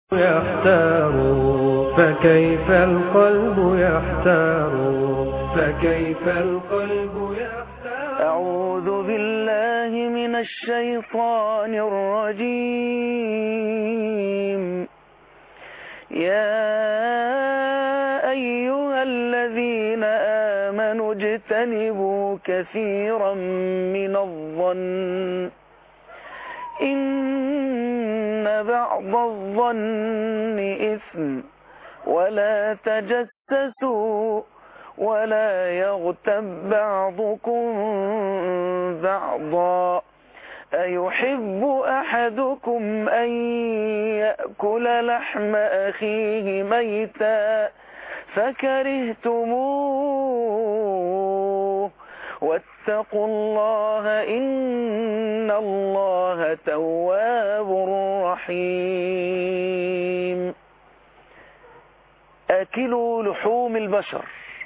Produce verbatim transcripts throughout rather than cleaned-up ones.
يحتار فكيف القلب يحتار فكيف القلب يحتار. أعوذ بالله من الشيطان الرجيم. يا أيها الذين آمنوا اجتنبوا كثيرا من الظن إن بعض الظن إثم ولا تجسسوا ولا يغتب بعضكم بعضا أيحب أحدكم أن يأكل لحم أخيه ميتا فكرهتموه واتقوا الله إن الله تواب رحيم. آكلوا لحوم البشر.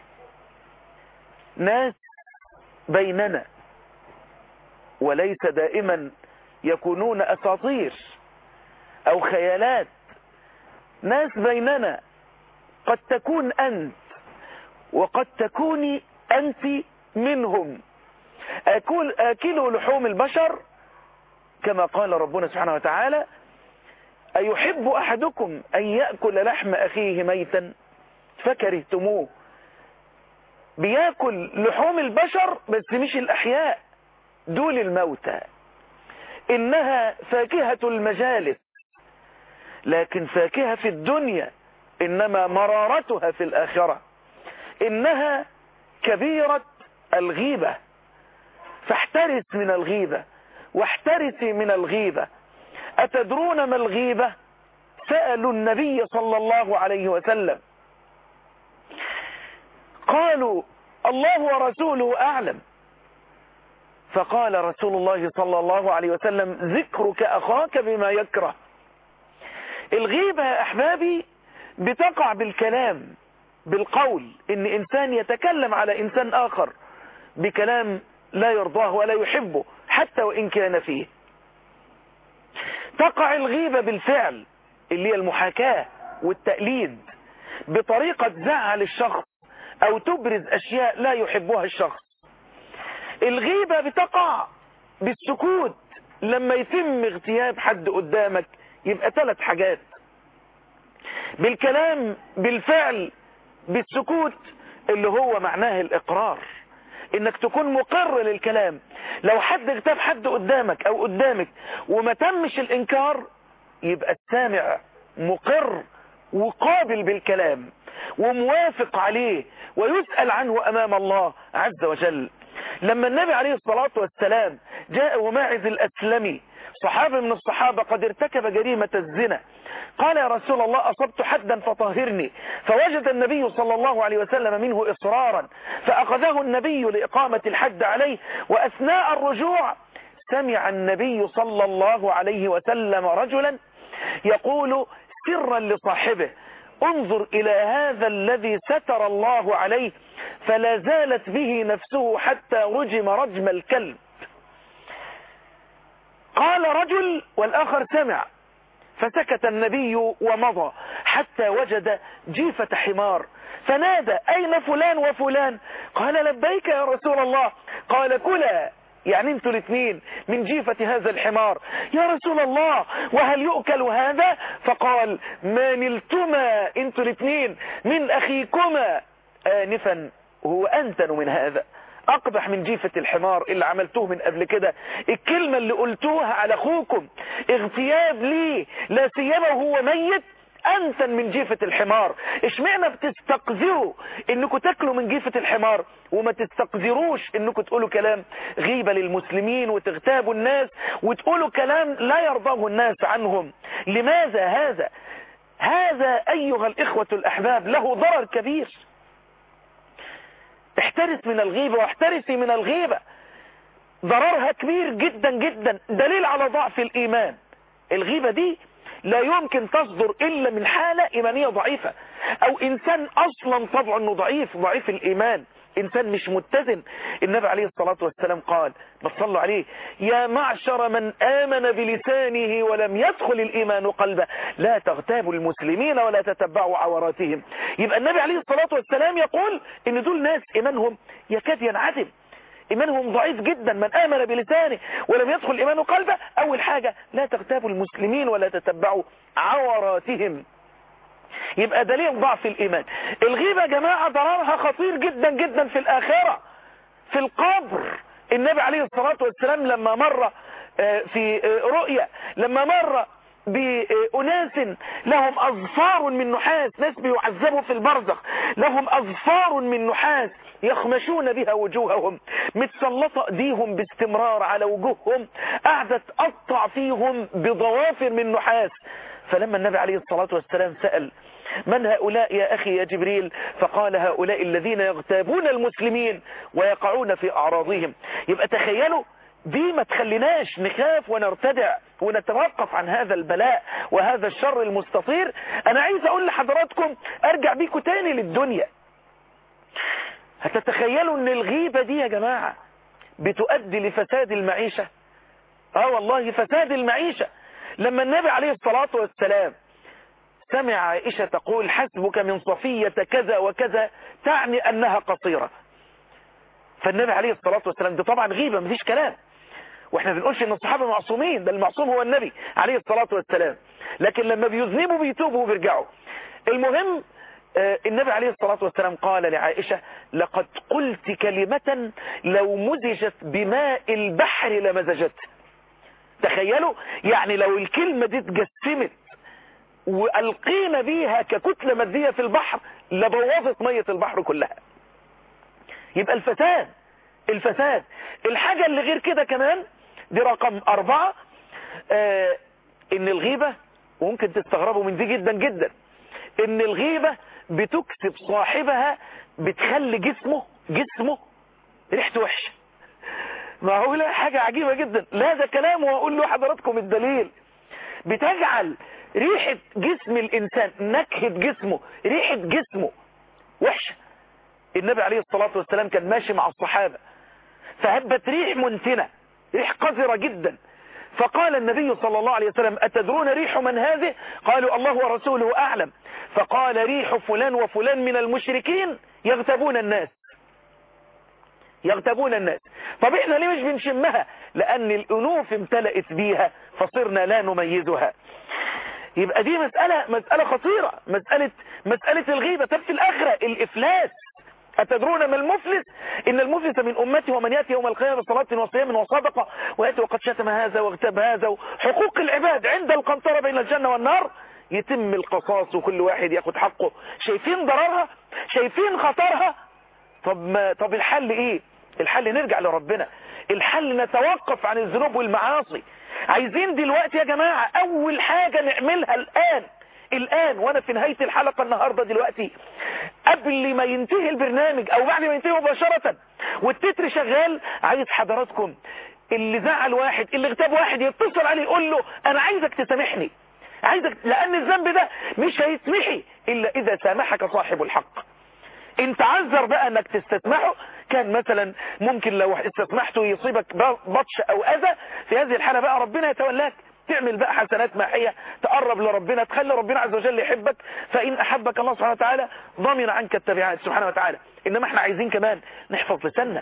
ناس بيننا وليس دائما يكونون أساطير أو خيالات. ناس بيننا قد تكون أنت وقد تكوني أنت منهم. أكل آكلوا لحوم البشر كما قال ربنا سبحانه وتعالى أيحب أحدكم أن يأكل لحم أخيه ميتا فكرهتموه. بياكل لحوم البشر بس مش الأحياء، دول الموتى. إنها فاكهة المجالس، لكن فاكهة في الدنيا إنما مرارتها في الآخرة. إنها كبيرة الغيبة، فاحترس من الغيبة واحترسي من الغيبة. أتدرون ما الغيبة؟ سألوا النبي صلى الله عليه وسلم، قالوا الله ورسوله أعلم، فقال رسول الله صلى الله عليه وسلم ذكرك أخاك بما يكره. الغيبة يا أحبابي بتقع بالكلام، بالقول، إن إنسان يتكلم على إنسان آخر بكلام لا يرضاه ولا يحبه حتى وإن كان فيه. تقع الغيبة بالفعل اللي هي المحاكاة والتقليد بطريقة تزعل الشخص أو تبرز أشياء لا يحبها الشخص. الغيبة بتقع بالسكوت، لما يتم اغتياب حد قدامك يبقى ثلاث حاجات: بالكلام، بالفعل، بالسكوت، اللي هو معناه الإقرار، إنك تكون مقر للكلام. لو حد اغتاب حد قدامك أو قدامك وما تمش الإنكار يبقى السامع مقر وقابل بالكلام وموافق عليه ويسأل عنه أمام الله عز وجل. لما النبي عليه الصلاة والسلام جاء وماعز الأسلمي صحابي من الصحابة قد ارتكب جريمة الزنا، قال يا رسول الله أصبت حدا فطهرني، فوجد النبي صلى الله عليه وسلم منه إصرارا فأخذه النبي لإقامة الحد عليه. وأثناء الرجوع سمع النبي صلى الله عليه وسلم رجلا يقول سرا لصاحبه انظر إلى هذا الذي ستر الله عليه فلا زالت به نفسه حتى رجم رجم الكلب. قال رجل والآخر سمع، فسكت النبي ومضى حتى وجد جيفة حمار فنادى أين فلان وفلان؟ قال لبيك يا رسول الله. قال كلا، يعني انتوا الاثنين من جيفة هذا الحمار. يا رسول الله وهل يؤكل هذا؟ فقال ما نلتما انتوا الاثنين من أخيكما آنفا هو أنتن من هذا، أقبح من جيفة الحمار اللي عملتوه من قبل كده. الكلمة اللي قلتوها على أخوكم اغتياب ليه لا سيما وهو ميت أنتن من جيفة الحمار. اشمعنا بتستقذروا انكم تاكلوا من جيفة الحمار وما تستقذروش انكم تقولوا كلام غيبة للمسلمين وتغتابوا الناس وتقولوا كلام لا يرضاه الناس عنهم؟ لماذا هذا؟ هذا أيها الإخوة الأحباب له ضرر كبير. احترس من الغيبة واحترسي من الغيبة، ضررها كبير جدا جدا، دليل على ضعف الإيمان. الغيبة دي لا يمكن تصدر إلا من حالة إيمانية ضعيفة أو إنسان أصلا طبعا أنه ضعيف ضعيف الإيمان. إنسان مش متزن. النبي عليه الصلاة والسلام قال، ما تصلوا عليه، يا معشر من آمن بلسانه ولم يدخل الإيمان قلبه لا تغتابوا المسلمين ولا تتبعوا عوراتهم. يبقى النبي عليه الصلاة والسلام يقول إن دول ناس إيمانهم يكاد ينعدم، إيمانهم ضعيف جدا. من آمن بلسانه ولم يدخل الإيمان قلبه، أول حاجة لا تغتابوا المسلمين ولا تتبعوا عوراتهم. يبقى دليل ضعف الإيمان. الغيبة يا جماعة ضررها خطير جدا جدا في الآخرة، في القبر. النبي عليه الصلاة والسلام لما مر في رؤيا، لما مر بأناس لهم أظفار من نحاس، ناس بيعذبوا في البرزخ لهم أظفار من نحاس يخمشون بها وجوههم، متسلطة ايديهم باستمرار على وجوههم، قاعدة تقطع فيهم بضوافر من نحاس. فلما النبي عليه الصلاة والسلام سأل من هؤلاء يا أخي يا جبريل، فقال هؤلاء الذين يغتابون المسلمين ويقعون في أعراضهم. يبقى تخيلوا دي ما تخليناش نخاف ونرتدع ونتوقف عن هذا البلاء وهذا الشر المستطير. أنا عايز أقول لحضراتكم أرجع بيكم تاني للدنيا. هتتخيلوا أن الغيبة دي يا جماعة بتؤدي لفساد المعيشة. آه والله فساد المعيشة. لما النبي عليه الصلاة والسلام سمع عائشة تقول حسبك من صفية كذا وكذا، تعني أنها قصيرة. فالنبي عليه الصلاة والسلام، ده طبعا غيبة مفيش كلام، واحنا بنقولش ان الصحابة معصومين، ده المعصوم هو النبي عليه الصلاة والسلام، لكن لما بيذنبوا بيتوبوا وبيرجعوا. المهم آه النبي عليه الصلاة والسلام قال لعائشة لقد قلت كلمة لو مزجت بماء البحر لمزجت. تخيلوا يعني لو الكلمة دي اتجسمت وألقينا بيها ككتلة مادية في البحر لبوظت مية البحر كلها. يبقى الفساد الفساد الحاجة اللي غير كده كمان دي رقم أربعة، آه إن الغيبة، وممكن تستغربوا من دي جدا جدا، إن الغيبة بتكسب صاحبها، بتخلي جسمه جسمه ريحته وحشة. ما هو لا حاجة عجيبة جدا، لا ده كلام وأقول له حضراتكم الدليل. بتجعل ريحة جسم الإنسان، نكهة جسمه، ريحة جسمه وحشة. النبي عليه الصلاة والسلام كان ماشي مع الصحابة فهبت ريح منتنة، ريح قذرة جدا، فقال النبي صلى الله عليه وسلم أتدرون ريح من هذه؟ قالوا الله ورسوله أعلم. فقال ريح فلان وفلان من المشركين يغتابون الناس يغتابون الناس. طب احنا ليه مش بنشمها؟ لأن الأنوف امتلأت بيها فصرنا لا نميزها. يبقى دي مسألة مسألة خطيرة، مسألة مسألة الغيبة. طب في الآخرة الإفلاس، أتدرون ما المفلس؟ إن المفلس من أمتي ومن يأتي يوم القيامة بصلاة وصيام وصدقة ويأتي وقد شتم هذا واغتاب هذا، حقوق العباد عند القنطرة بين الجنة والنار يتم القصاص وكل واحد ياخد حقه. شايفين ضررها؟ شايفين خطرها؟ طب ما طب الحل إيه؟ الحل نرجع لربنا، الحل نتوقف عن الذنوب والمعاصي. عايزين دلوقتي يا جماعة أول حاجة نعملها الآن الآن وأنا في نهاية الحلقة النهاردة دلوقتي قبل ما ينتهي البرنامج أو بعد ما ينتهي مباشرة والتتر شغال، عايز حضراتكم اللي زعل واحد، اللي اغتاب واحد، يتصل عليه يقول له أنا عايزك تسامحني، عايزك، لأن الذنب ده مش هيسمحي إلا إذا سامحك صاحب الحق. انت عذر بقى انك تستسمحه، كان مثلا ممكن لو استسمحته يصيبك بطش او اذى، في هذه الحالة بقى ربنا يتولاك، تعمل بقى حسنات ماحية، تقرب لربنا، تخلي ربنا عز وجل يحبك، فإن أحبك الله سبحانه وتعالى ضمن عنك التبعات سبحانه وتعالى. إنما احنا عايزين كمان نحفظ لساننا.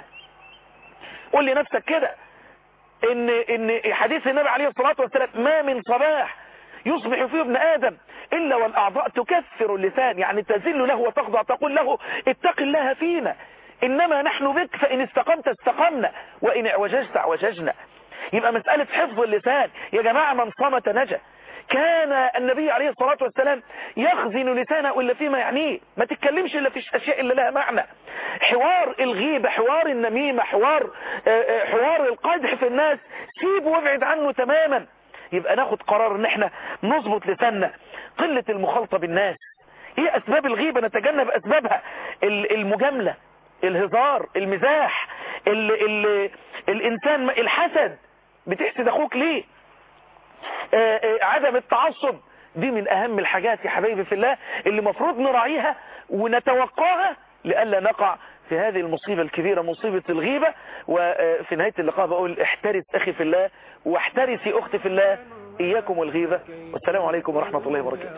قول لنفسك كده إن إن حديث النبي عليه الصلاة والسلام ما من صباح يصبح فيه ابن آدم إلا والأعضاء تكثر اللسان، يعني تزل له وتخضع، تقول له اتق الله فينا إنما نحن بك فإن استقمت استقمنا وإن اعوججت اعوججنا. يبقى مسألة حفظ اللسان يا جماعة، من صمت نجا. كان النبي عليه الصلاة والسلام يخزن لسانه إلا فيما يعنيه، ما تتكلمش إلا في أشياء إلا لها معنى. حوار الغيبة، حوار النميمة، حوار حوار القدح في الناس سيبه وابعد عنه تماما. يبقى ناخد قرار ان احنا نظبط لساننا. قلة المخالطة بالناس، ايه اسباب الغيبة؟ نتجنب اسبابها. المجاملة، الهزار، المزاح، ال ال الانسان، الحسد، بتحسد اخوك ليه؟ آآ آآ عدم التعصب، دي من اهم الحاجات يا حبايبي في الله اللي مفروض نراعيها ونتوقعها لألا نقع في هذه المصيبة الكبيرة، مصيبة الغيبة. وفي نهاية اللقاء بقول احترس أخي في الله واحترسي أختي في الله، إياكم الغيبة، والسلام عليكم ورحمة الله وبركاته.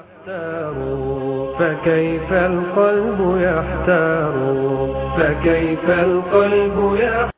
فكيف القلب يحتار، فكيف القلب يحتار.